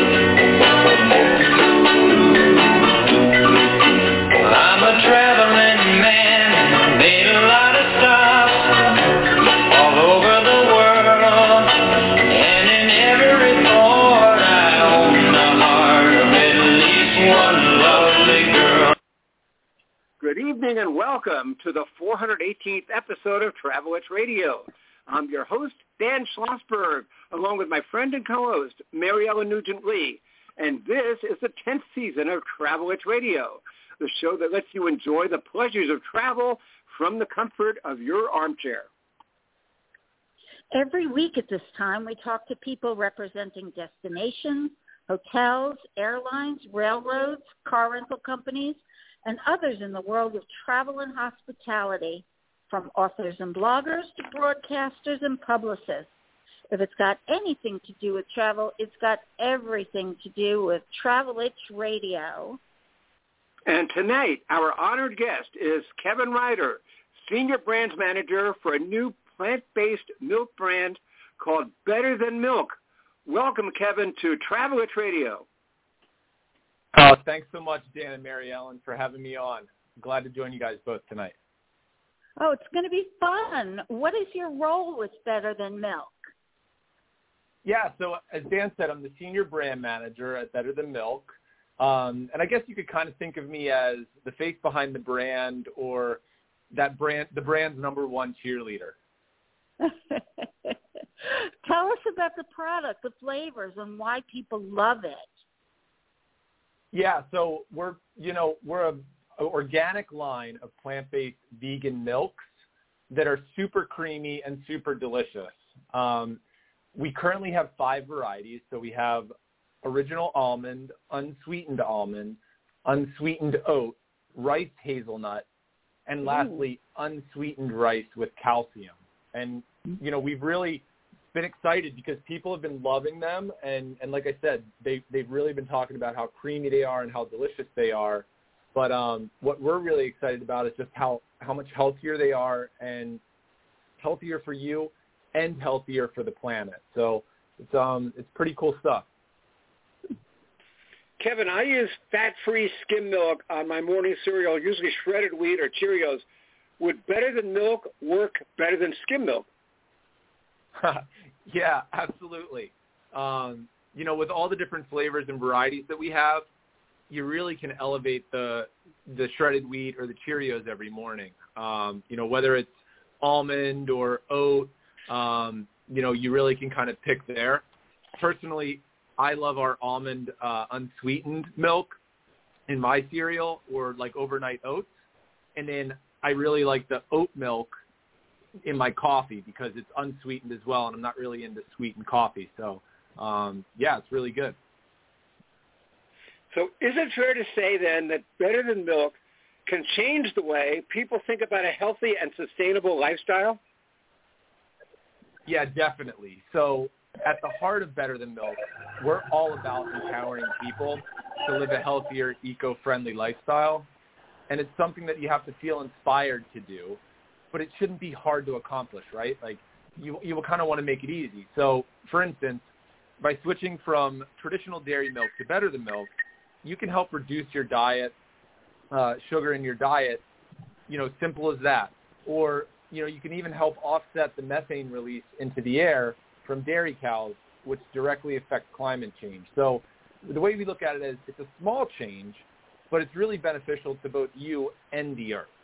I'm a traveling man, made a lot of stops all over the world, and in every port I own the heart of at least one lovely girl. Good evening and welcome to the 418th episode of Travel Itch Radio. I'm your host, Dan Schlossberg, along with my friend and co-host, Mary Ellen Nugent-Lee. And this is the 10th season of Travel Itch Radio, the show that lets you enjoy the pleasures of travel from the comfort of your armchair. Every week at this time, we talk to people representing destinations, hotels, airlines, railroads, car rental companies, and others in the world of travel and hospitality, from authors and bloggers to broadcasters and publicists. If it's got anything to do with travel, it's got everything to do with Travel Itch Radio. And tonight, our honored guest is Kevin Ryder, Senior Brands Manager for a new plant-based milk brand called Better Than Milk. Welcome, Kevin, to Travel Itch Radio. Oh, thanks so much, Dan and Mary Ellen, for having me on. Glad to join you guys both tonight. Oh, it's going to be fun. What is your role with Better Than Milk? Yeah, so as Dan said, I'm the Senior Brand Manager at Better Than Milk. And I guess you could kind of think of me as the face behind the brand, or the brand's number one cheerleader. Tell us about the product, the flavors, and why people love it. Yeah, so we're an organic line of plant-based vegan milks that are super creamy and super delicious. We currently have 5 varieties. So we have original almond, unsweetened oat, rice hazelnut, and lastly, unsweetened rice with calcium. And, we've really been excited because people have been loving them. And like I said, they've really been talking about how creamy they are and how delicious they are. But what we're really excited about is just how much healthier they are, and healthier for you and healthier for the planet. So it's pretty cool stuff. Kevin, I use fat-free skim milk on my morning cereal, usually shredded wheat or Cheerios. Would Better Than Milk work better than skim milk? Yeah, absolutely. With all the different flavors and varieties that we have, you really can elevate the shredded wheat or the Cheerios every morning. Whether it's almond or oat, you really can kind of pick there. Personally, I love our almond unsweetened milk in my cereal, or like overnight oats. And then I really like the oat milk in my coffee because it's unsweetened as well, and I'm not really into sweetened coffee. So, it's really good. So is it fair to say then that Better Than Milk can change the way people think about a healthy and sustainable lifestyle? Yeah, definitely. So at the heart of Better Than Milk, we're all about empowering people to live a healthier, eco-friendly lifestyle. And it's something that you have to feel inspired to do, but it shouldn't be hard to accomplish, right? Like you will kind of want to make it easy. So for instance, by switching from traditional dairy milk to Better Than Milk, you can help reduce your diet, sugar in your diet, simple as that. Or, you can even help offset the methane release into the air from dairy cows, which directly affects climate change. So the way we look at it is it's a small change, but it's really beneficial to both you and the earth.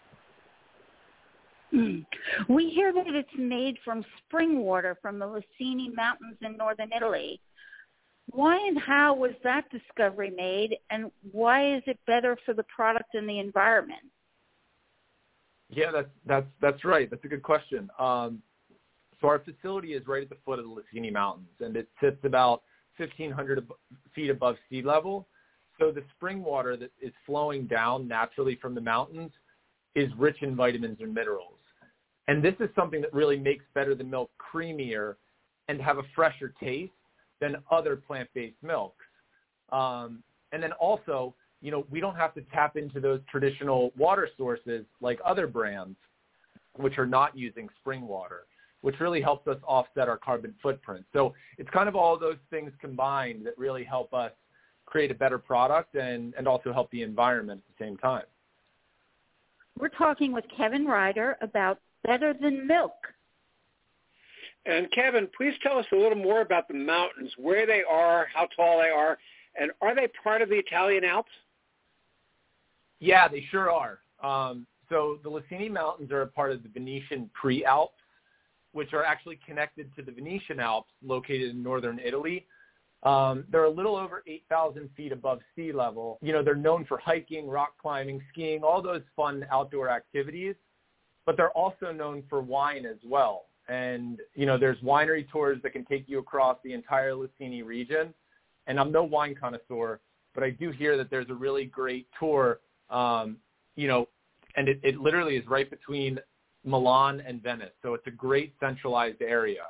We hear that it's made from spring water from the Lucini Mountains in northern Italy. Why and how was that discovery made, and why is it better for the product and the environment? Yeah, that's right. That's a good question. So our facility is right at the foot of the Lucini Mountains, and it sits about 1,500 feet above sea level. So the spring water that is flowing down naturally from the mountains is rich in vitamins and minerals. And this is something that really makes Better Than Milk creamier and have a fresher taste than other plant-based milks. And then also, we don't have to tap into those traditional water sources like other brands, which are not using spring water. which really helps us offset our carbon footprint. So it's kind of all those things combined that really help us create a better product and also help the environment at the same time. We're talking with Kevin Ryder about Better Than Milk. And Kevin, please tell us a little more about the mountains, where they are, how tall they are, and are they part of the Italian Alps? Yeah, they sure are. So the Lacini Mountains are a part of the Venetian Prealps, which are actually connected to the Venetian Alps located in northern Italy. They're a little over 8,000 feet above sea level. You know, they're known for hiking, rock climbing, skiing, all those fun outdoor activities, but they're also known for wine as well. And, you know, there's winery tours that can take you across the entire Lacini region. And I'm no wine connoisseur, but I do hear that there's a really great tour, you know, and it literally is right between Milan and Venice. So it's a great centralized area.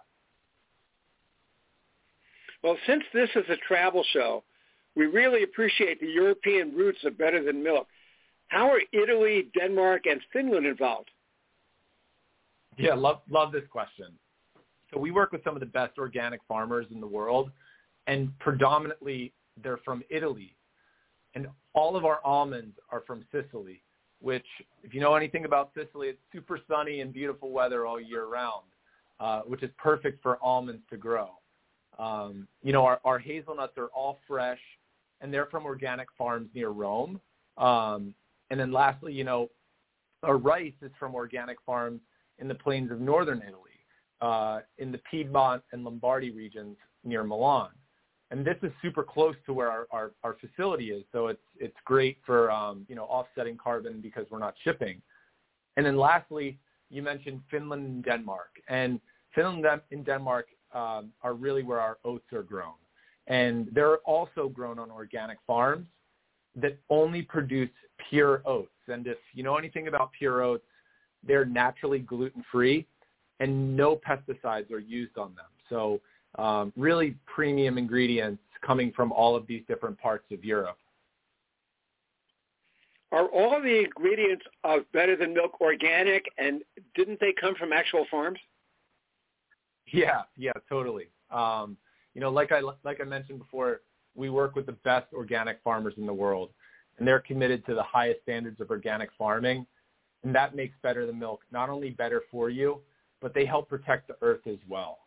Well, since this is a travel show, we really appreciate the European roots of Better Than Milk. How are Italy, Denmark, and Finland involved? Yeah, love this question. So we work with some of the best organic farmers in the world, and predominantly they're from Italy. And all of our almonds are from Sicily, which, if you know anything about Sicily, it's super sunny and beautiful weather all year round, which is perfect for almonds to grow. You know, our hazelnuts are all fresh, and they're from organic farms near Rome. And then lastly, you know, our rice is from organic farms in the plains of northern Italy, in the Piedmont and Lombardy regions near Milan. And this is super close to where our facility is, so it's great for, you know, offsetting carbon because we're not shipping. And then lastly, you mentioned Finland and Denmark. And Finland and Denmark are really where our oats are grown. And they're also grown on organic farms that only produce pure oats. And if you know anything about pure oats, they're naturally gluten-free and no pesticides are used on them. So really premium ingredients coming from all of these different parts of Europe. Are all the ingredients of Better Than Milk organic, and didn't they come from actual farms? Yeah, totally. You know, like I mentioned before, we work with the best organic farmers in the world, and they're committed to the highest standards of organic farming, and that makes Better Than Milk not only better for you, but they help protect the earth as well.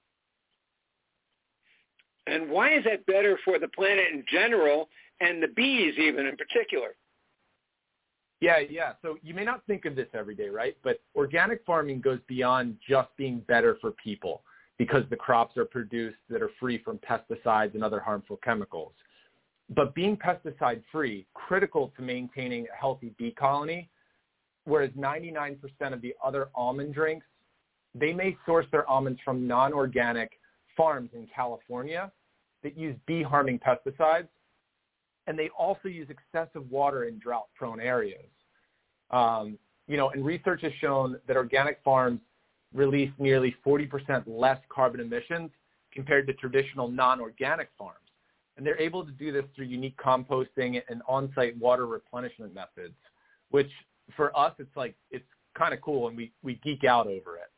And why is that better for the planet in general and the bees even in particular? Yeah. So you may not think of this every day, right? But organic farming goes beyond just being better for people because the crops are produced that are free from pesticides and other harmful chemicals. But being pesticide-free, critical to maintaining a healthy bee colony, whereas 99% of the other almond drinks, they may source their almonds from non-organic farms in California that use bee-harming pesticides, and they also use excessive water in drought-prone areas. You know, and research has shown that organic farms release nearly 40% less carbon emissions compared to traditional non-organic farms. And they're able to do this through unique composting and on-site water replenishment methods, which for us, it's kind of cool, and we geek out over it.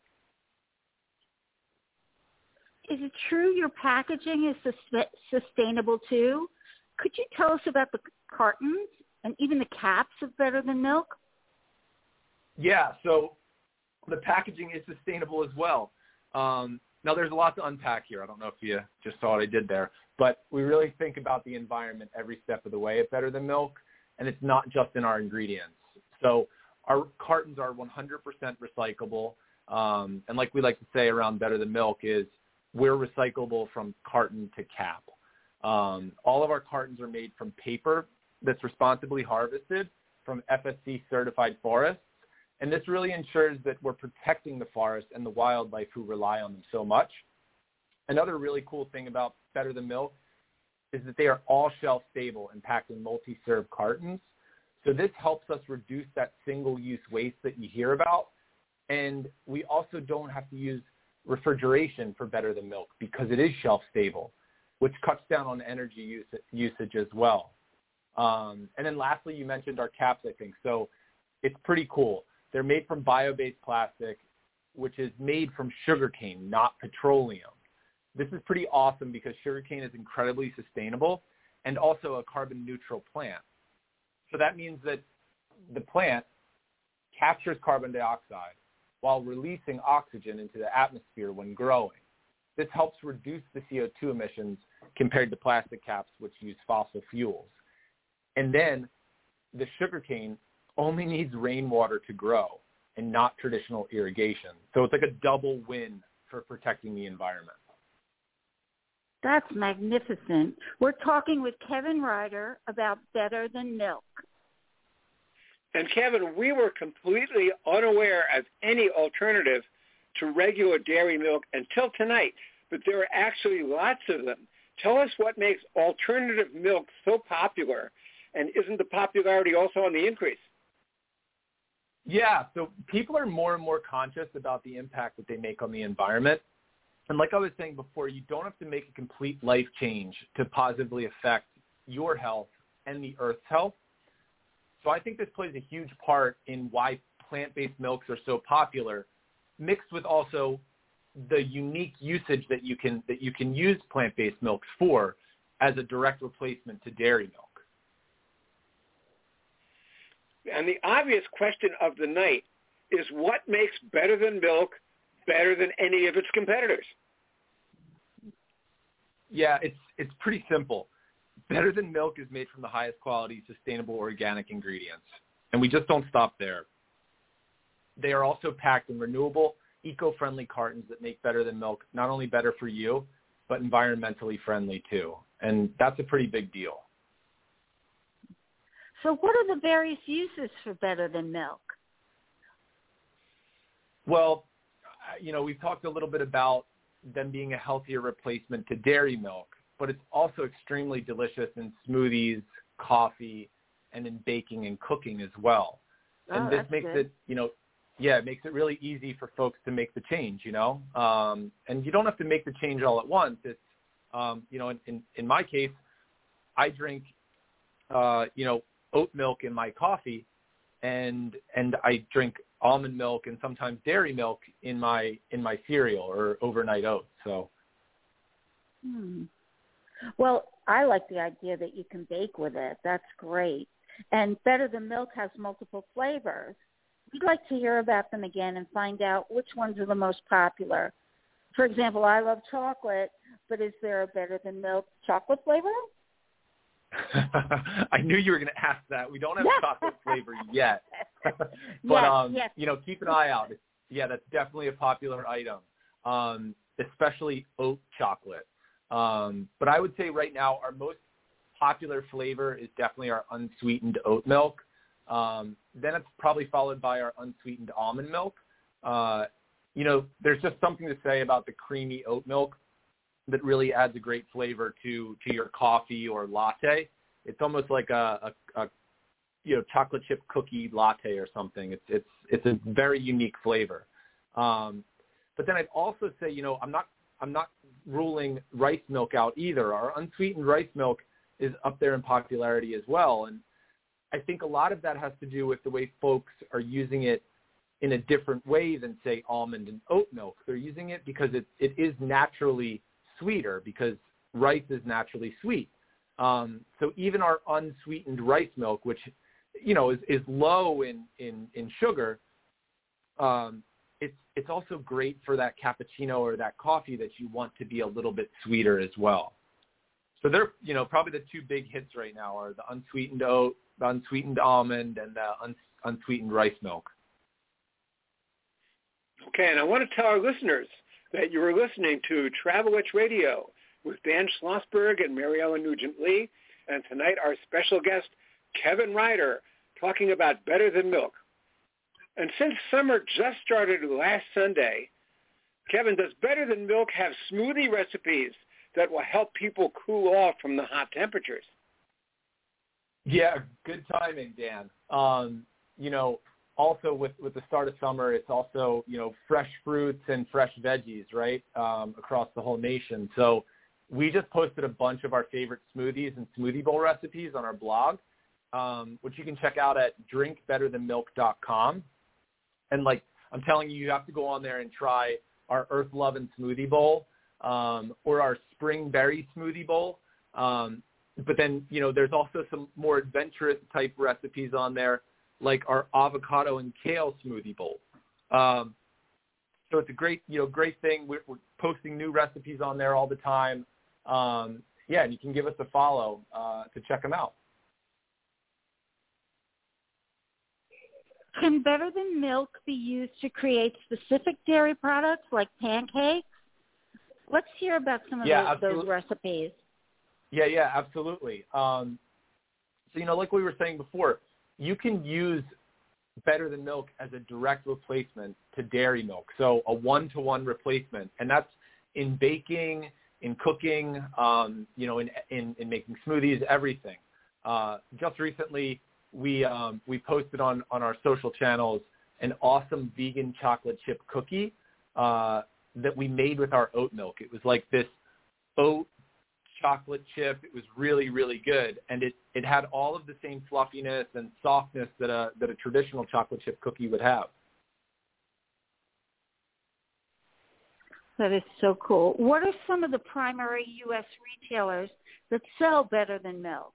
Is it true your packaging is sustainable too? Could you tell us about the cartons and even the caps of Better Than Milk? Yeah, so the packaging is sustainable as well. Now, there's a lot to unpack here. I don't know if you just saw what I did there, but we really think about the environment every step of the way at Better Than Milk, and it's not just in our ingredients. So our cartons are 100% recyclable, and like we like to say around Better Than Milk is we're recyclable from carton to cap. All of our cartons are made from paper that's responsibly harvested from FSC certified forests. And this really ensures that we're protecting the forest and the wildlife who rely on them so much. Another really cool thing about Better Than Milk is that they are all shelf stable and packed in multi-serve cartons. So this helps us reduce that single-use waste that you hear about. And we also don't have to use refrigeration for Better Than Milk because it is shelf stable, which cuts down on energy usage as well. And then lastly, you mentioned our caps, I think. So it's pretty cool. They're made from bio-based plastic, which is made from sugarcane, not petroleum. This is pretty awesome because sugarcane is incredibly sustainable and also a carbon neutral plant. So that means that the plant captures carbon dioxide while releasing oxygen into the atmosphere when growing. This helps reduce the CO2 emissions compared to plastic caps, which use fossil fuels. And then the sugarcane only needs rainwater to grow and not traditional irrigation. So it's like a double win for protecting the environment. That's magnificent. We're talking with Kevin Ryder about Better Than Milk. And Kevin, we were completely unaware of any alternative to regular dairy milk until tonight, but there are actually lots of them. Tell us what makes alternative milk so popular, and isn't the popularity also on the increase? Yeah, so people are more and more conscious about the impact that they make on the environment. And like I was saying before, you don't have to make a complete life change to positively affect your health and the Earth's health. So I think this plays a huge part in why plant-based milks are so popular, mixed with also the unique usage that you can use plant-based milks for as a direct replacement to dairy milk. And the obvious question of the night is what makes Better Than Milk better than any of its competitors? Yeah, it's pretty simple. Better Than Milk is made from the highest quality, sustainable organic ingredients. And we just don't stop there. They are also packed in renewable, eco-friendly cartons that make Better Than Milk not only better for you, but environmentally friendly too. And that's a pretty big deal. So what are the various uses for Better Than Milk? Well, we've talked a little bit about them being a healthier replacement to dairy milk, but it's also extremely delicious in smoothies, coffee, and in baking and cooking as well. And this makes it, it makes it really easy for folks to make the change, and you don't have to make the change all at once. It's, in my case, I drink, oat milk in my coffee, and I drink almond milk and sometimes dairy milk in my cereal or overnight oats. So. Well, I like the idea that you can bake with it. That's great. And Better Than Milk has multiple flavors. We'd like to hear about them again and find out which ones are the most popular. For example, I love chocolate, but is there a Better Than Milk chocolate flavor? I knew you were going to ask that. We don't have chocolate flavor yet. But, keep an eye out. That's definitely a popular item, especially oat chocolate. But I would say right now our most popular flavor is definitely our unsweetened oat milk. Then it's probably followed by our unsweetened almond milk. There's just something to say about the creamy oat milk that really adds a great flavor to your coffee or latte. It's almost like a chocolate chip cookie latte or something. It's a very unique flavor. But then I'd also say, I'm not ruling rice milk out either. Our unsweetened rice milk is up there in popularity as well. And I think a lot of that has to do with the way folks are using it in a different way than, say, almond and oat milk. They're using it because it is naturally sweeter, because rice is naturally sweet. So even our unsweetened rice milk, which, is low in sugar, it's also great for that cappuccino or that coffee that you want to be a little bit sweeter as well. So they're, probably the two big hits right now are the unsweetened oat, the unsweetened almond, and the unsweetened rice milk. Okay, and I want to tell our listeners that you are listening to Travel Witch Radio with Dan Schlossberg and Mary Ellen Nugent-Lee, and tonight our special guest, Kevin Ryder, talking about Better Than Milk. And since summer just started last Sunday, Kevin, does Better Than Milk have smoothie recipes that will help people cool off from the hot temperatures? Yeah, good timing, Dan. Also with the start of summer, it's also, fresh fruits and fresh veggies, right, across the whole nation. So we just posted a bunch of our favorite smoothies and smoothie bowl recipes on our blog, which you can check out at drinkbetterthanmilk.com. And I'm telling you, you have to go on there and try our Earth Lovin' Smoothie Bowl or our Spring Berry Smoothie Bowl. But then, there's also some more adventurous type recipes on there, like our avocado and kale smoothie bowl. So it's a great thing. We're posting new recipes on there all the time. And you can give us a follow to check them out. Can Better Than Milk be used to create specific dairy products like pancakes? Let's hear about some of those recipes. Yeah, absolutely. So, like we were saying before, you can use Better Than Milk as a direct replacement to dairy milk, so a one-to-one replacement, and that's in baking, in cooking, in making smoothies, everything. Just recently, we posted on our social channels an awesome vegan chocolate chip cookie that we made with our oat milk. It was like this oat chocolate chip. It was really, really good, and it had all of the same fluffiness and softness that a traditional chocolate chip cookie would have. That is so cool. What are some of the primary U.S. retailers that sell Better Than Milk?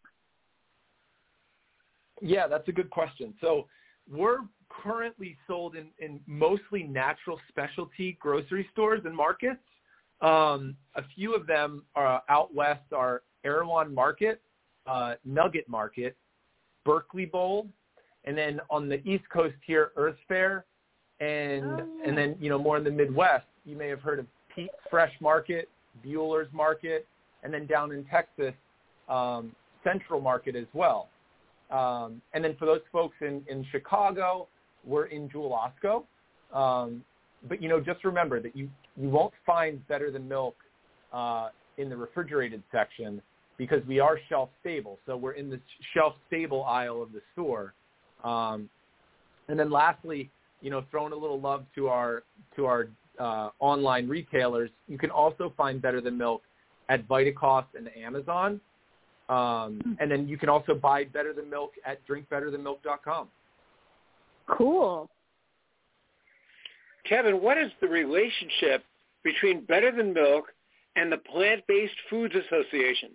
Yeah, that's a good question. So we're currently sold in mostly natural specialty grocery stores and markets. A few of them are out west are Erewhon Market, Nugget Market, Berkeley Bowl, and then on the East Coast here, Earth Fare, and then more in the Midwest, you may have heard of Pete's Fresh Market, Bueller's Market, and then down in Texas, Central Market as well. And then for those folks in Chicago, we're in Jewel Osco. But, just remember that you won't find Better Than Milk in the refrigerated section because we are shelf-stable. So we're in the shelf-stable aisle of the store. And then lastly, throwing a little love to our online retailers, you can also find Better Than Milk at Vitacost and Amazon. And then you can also buy Better Than Milk at drinkbetterthanmilk.com. Cool. Kevin, what is the relationship between Better Than Milk and the Plant-Based Foods Association?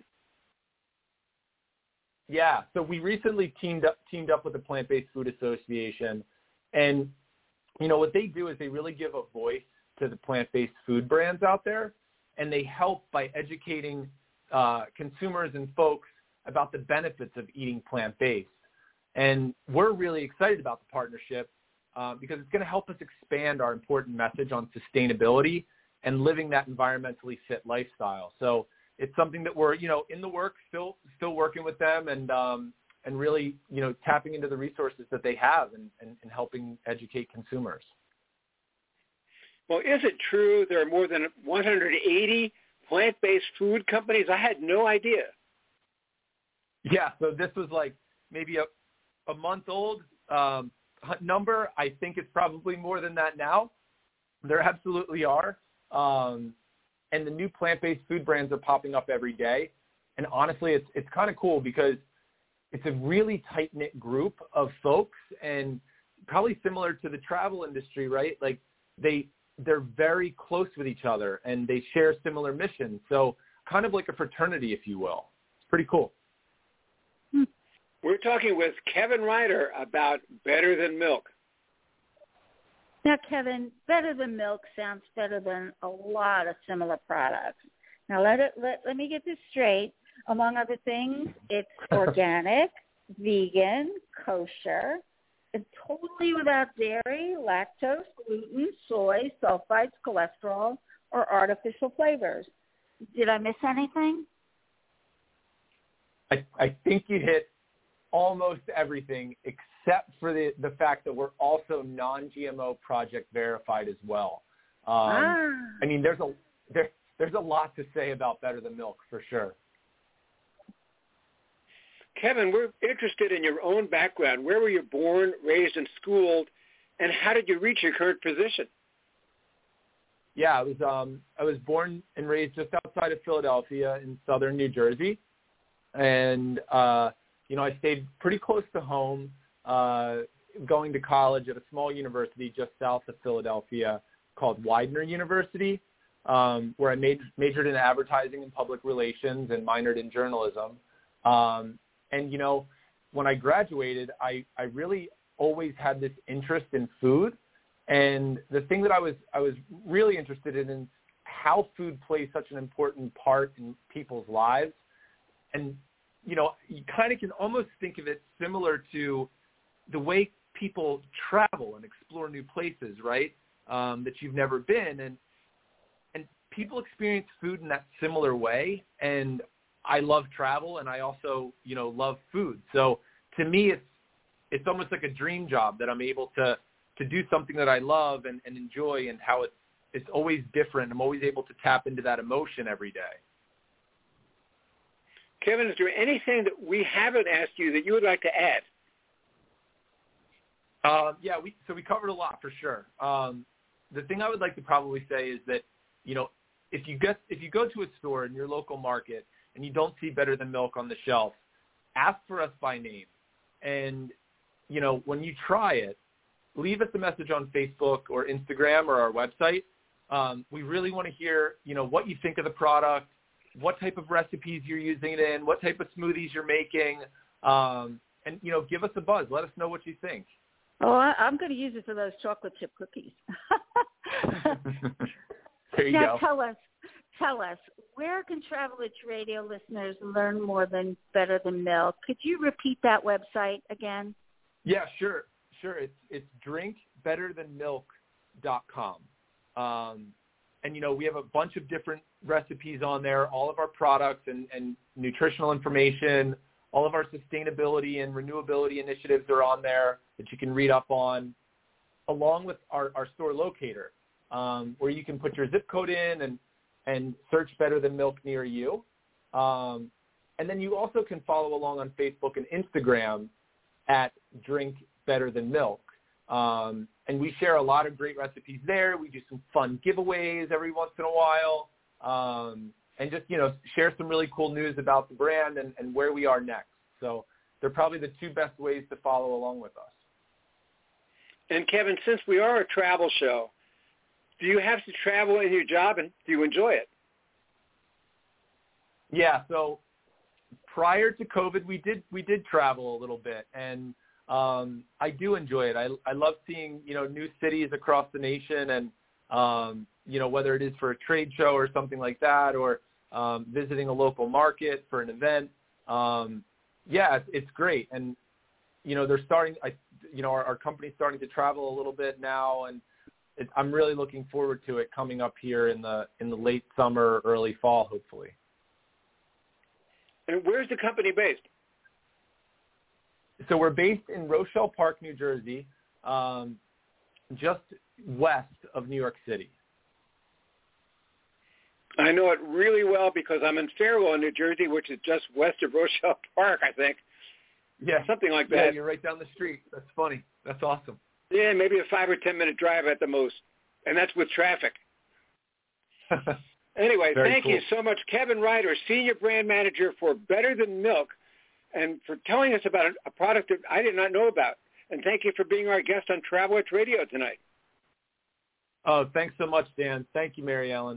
Yeah, so we recently teamed up with the Plant-Based Food Association, and what they do is they really give a voice to the plant-based food brands out there, and they help by educating consumers and folks about the benefits of eating plant-based. And we're really excited about the partnership because it's going to help us expand our important message on sustainability and living that environmentally fit lifestyle. So it's something that we're, in the works, still working with them and really, tapping into the resources that they have and helping educate consumers. Well, is it true there are more than 180 plant-based food companies? I had no idea. Yeah, so this was like maybe a month old number. I think it's probably more than that now. There absolutely are. And the new plant-based food brands are popping up every day. And honestly, it's kind of cool because it's a really tight-knit group of folks, and probably similar to the travel industry, right? Like they're very close with each other and they share similar missions. So kind of like a fraternity, if you will. It's pretty cool. We're talking with Kevin Ryder about Better Than Milk. Now, Kevin, Better Than Milk sounds better than a lot of similar products. Now, let me get this straight. Among other things, it's organic, vegan, kosher, and totally without dairy, lactose, gluten, soy, sulfites, cholesterol, or artificial flavors. Did I miss anything? I think you hit almost everything except for the fact that we're also non-GMO project verified as well. I mean, there's a lot to say about Better Than Milk for sure. Kevin, we're interested in your own background. Where were you born, raised, and schooled, and how did you reach your current position? Yeah, I was born and raised just outside of Philadelphia in southern New Jersey, and I stayed pretty close to home. going to college at a small university just south of Philadelphia called Widener University, where I majored in advertising and public relations and minored in journalism. And, you know, when I graduated, I really always had this interest in food. And the thing that I was really interested in is how food plays such an important part in people's lives. And, you know, you kind of can almost think of it similar to the way people travel and explore new places, right, that you've never been. And people experience food in that similar way. And I love travel, and I also, you know, love food. So to me, it's almost like a dream job that I'm able to do something that I love and enjoy, and how it's always different. I'm always able to tap into that emotion every day. Kevin, is there anything that we haven't asked you that you would like to add? Yeah, we covered a lot for sure. The thing I would like to probably say is that, you know, if you go to a store in your local market and you don't see Better Than Milk on the shelf, ask for us by name. And, you know, when you try it, leave us a message on Facebook or Instagram or our website. We really want to hear, you know, what you think of the product, what type of recipes you're using it in, what type of smoothies you're making, and, you know, give us a buzz. Let us know what you think. Oh, I'm going to use it for those chocolate chip cookies. There you now, go. Tell us, where can Travel Itch Radio listeners learn more than Better Than Milk? Could you repeat that website again? Yeah, sure. It's drinkbetterthanmilk.com. And, you know, we have a bunch of different recipes on there, all of our products and nutritional information, all of our sustainability and renewability initiatives are on there that you can read up on, along with our store locator, where you can put your zip code in and search Better Than Milk near you. And then you also can follow along on Facebook and Instagram at Drink Better Than Milk. And we share a lot of great recipes there. We do some fun giveaways every once in a while, and just, you know, share some really cool news about the brand and where we are next. So they're probably the two best ways to follow along with us. And Kevin, since we are a travel show, do you have to travel in your job, and do you enjoy it? Yeah. So prior to COVID, we did travel a little bit, and I do enjoy it. I love seeing, you know, new cities across the nation, and you know, whether it is for a trade show or something like that, or visiting a local market for an event. Yeah, it's great. And, you know, our company's starting to travel a little bit now, and I'm really looking forward to it coming up here in the late summer, early fall, hopefully. And where's the company based? So we're based in Rochelle Park, New Jersey, just west of New York City. I know it really well because I'm in Fairlawn, New Jersey, which is just west of Rochelle Park, I think. Yeah. Something like that. Yeah, you're right down the street. That's funny. That's awesome. Yeah, maybe a 5 or 10 minute drive at the most, and that's with traffic. Anyway, thank you so much, Kevin Ryder, Senior Brand Manager for Better Than Milk, and for telling us about a product that I did not know about. And thank you for being our guest on Travel Itch Radio tonight. Oh, thanks so much, Dan. Thank you, Mary Ellen.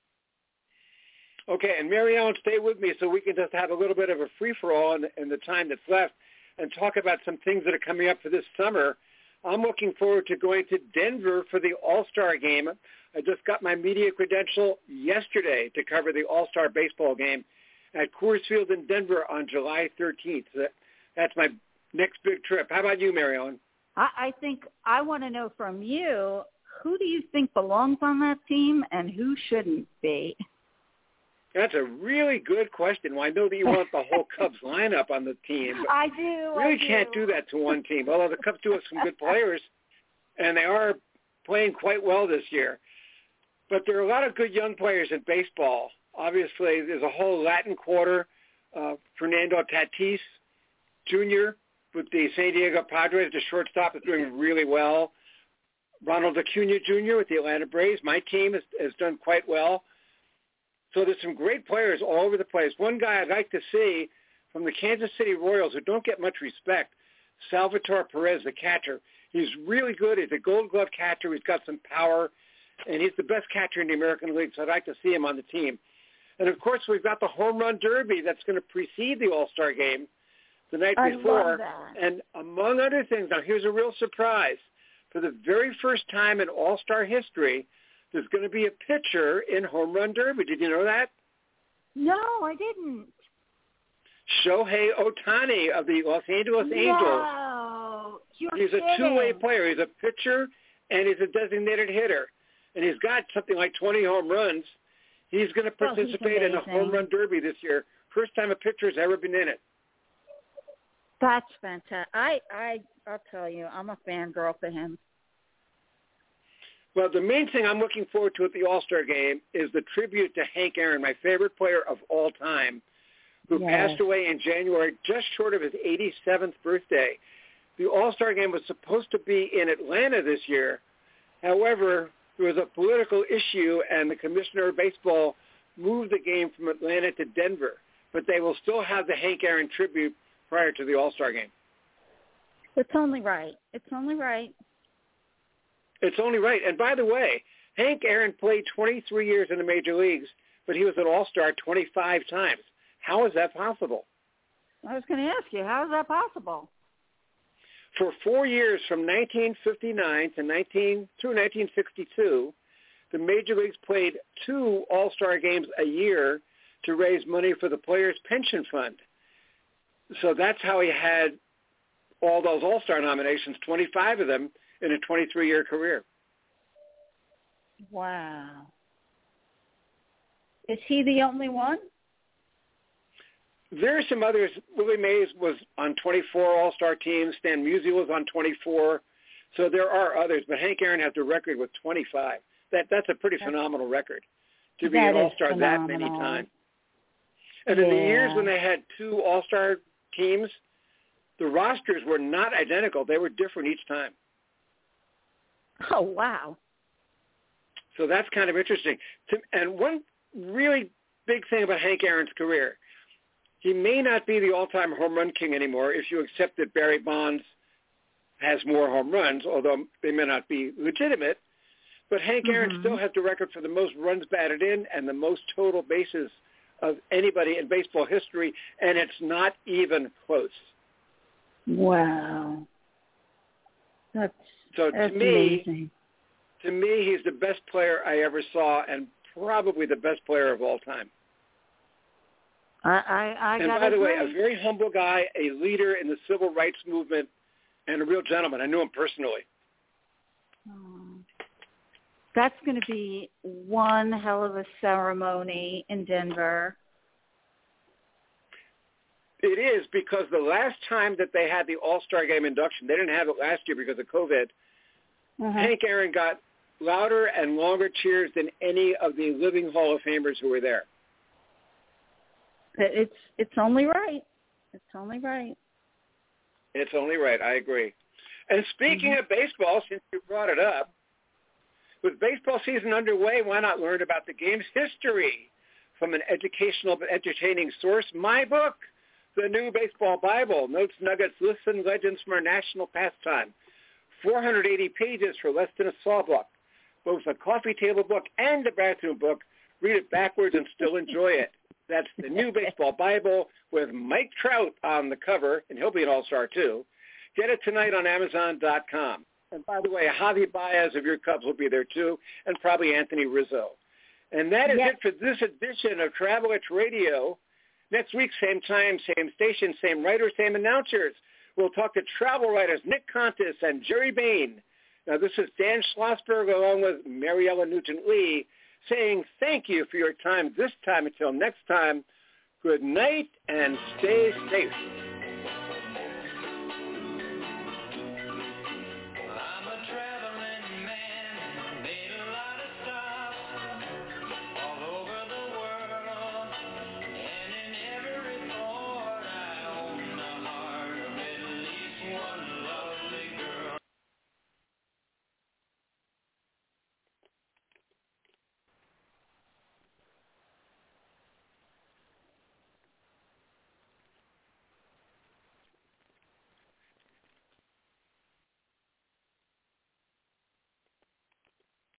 Okay, and Mary Ellen, stay with me so we can just have a little bit of a free-for-all in the time that's left and talk about some things that are coming up for this summer. I'm looking forward to going to Denver for the All-Star Game. I just got my media credential yesterday to cover the All-Star Baseball Game at Coors Field in Denver on July 13th. So that's my next big trip. How about you, Mary Ellen? I think I want to know from you, who do you think belongs on that team and who shouldn't be? That's a really good question. Well, I know that you want the whole Cubs lineup on the team. I do. Really can't do that to one team. Although the Cubs do have some good players, and they are playing quite well this year. But there are a lot of good young players in baseball. Obviously, there's a whole Latin quarter. Fernando Tatis Jr. with the San Diego Padres, the shortstop, is doing really well. Ronald Acuna Jr. with the Atlanta Braves. My team has done quite well. So there's some great players all over the place. One guy I'd like to see from the Kansas City Royals, who don't get much respect, Salvatore Perez, the catcher. He's really good. He's a Gold Glove catcher. He's got some power, and he's the best catcher in the American League, so I'd like to see him on the team. And, of course, we've got the Home Run Derby that's going to precede the All-Star Game the night before. I love that. And among other things, now here's a real surprise. For the very first time in All-Star history, there's going to be a pitcher in Home Run Derby. Did you know that? No, I didn't. Shohei Ohtani of the Los Angeles Angels. No, you're He's kidding. a two-way player. He's a pitcher and he's a designated hitter. And he's got something like 20 home runs. He's going to participate in the Home Run Derby this year. First time a pitcher's ever been in it. That's fantastic. I'll tell you, I'm a fangirl for him. Well, the main thing I'm looking forward to at the All-Star Game is the tribute to Hank Aaron, my favorite player of all time, who passed away in January just short of his 87th birthday. The All-Star Game was supposed to be in Atlanta this year. However, there was a political issue, and the commissioner of baseball moved the game from Atlanta to Denver. But they will still have the Hank Aaron tribute prior to the All-Star Game. It's only right. It's only right. It's only right. And by the way, Hank Aaron played 23 years in the major leagues, but he was an All-Star 25 times. How is that possible? I was going to ask you, how is that possible? For 4 years, from 1959 through 1962, the major leagues played 2 All-Star games a year to raise money for the Players' Pension Fund. So that's how he had all those All-Star nominations, 25 of them in a 23-year career. Wow. Is he the only one? There are some others. Willie Mays was on 24 All-Star teams. Stan Musial was on 24. So there are others, but Hank Aaron has the record with 25. That's a pretty phenomenal record to be an All-Star that many times. And in the years when they had 2 All-Star teams, the rosters were not identical. They were different each time. Oh, wow. So that's kind of interesting. And one really big thing about Hank Aaron's career, he may not be the all-time home run king anymore if you accept that Barry Bonds has more home runs, although they may not be legitimate. But Hank Aaron still has the record for the most runs batted in and the most total bases of anybody in baseball history, and it's not even close. Wow. That's amazing. To me, he's the best player I ever saw and probably the best player of all time. And by the way, a very humble guy, a leader in the civil rights movement, and a real gentleman. I knew him personally. That's going to be one hell of a ceremony in Denver. It is, because the last time that they had the All-Star Game induction, they didn't have it last year because of COVID, Hank Aaron got louder and longer cheers than any of the living Hall of Famers who were there. It's only right. It's only right. It's only right. I agree. And speaking of baseball, since you brought it up, with baseball season underway, why not learn about the game's history from an educational but entertaining source? My book, The New Baseball Bible, notes, nuggets, lists, and legends from our national pastime. 480 pages for less than a saw book. Both a coffee table book and a bathroom book. Read it backwards and still enjoy it. That's The New Baseball Bible with Mike Trout on the cover, and he'll be an all-star too. Get it tonight on Amazon.com. And by the way, Javi Baez of your Cubs will be there too, and probably Anthony Rizzo. And that is it for this edition of Travel Itch Radio. Next week, same time, same station, same writers, same announcers. We'll talk to travel writers Nick Contis and Jerry Bain. Now, this is Dan Schlossberg along with Mariella Nugent-Lee saying thank you for your time this time. Until next time, good night and stay safe.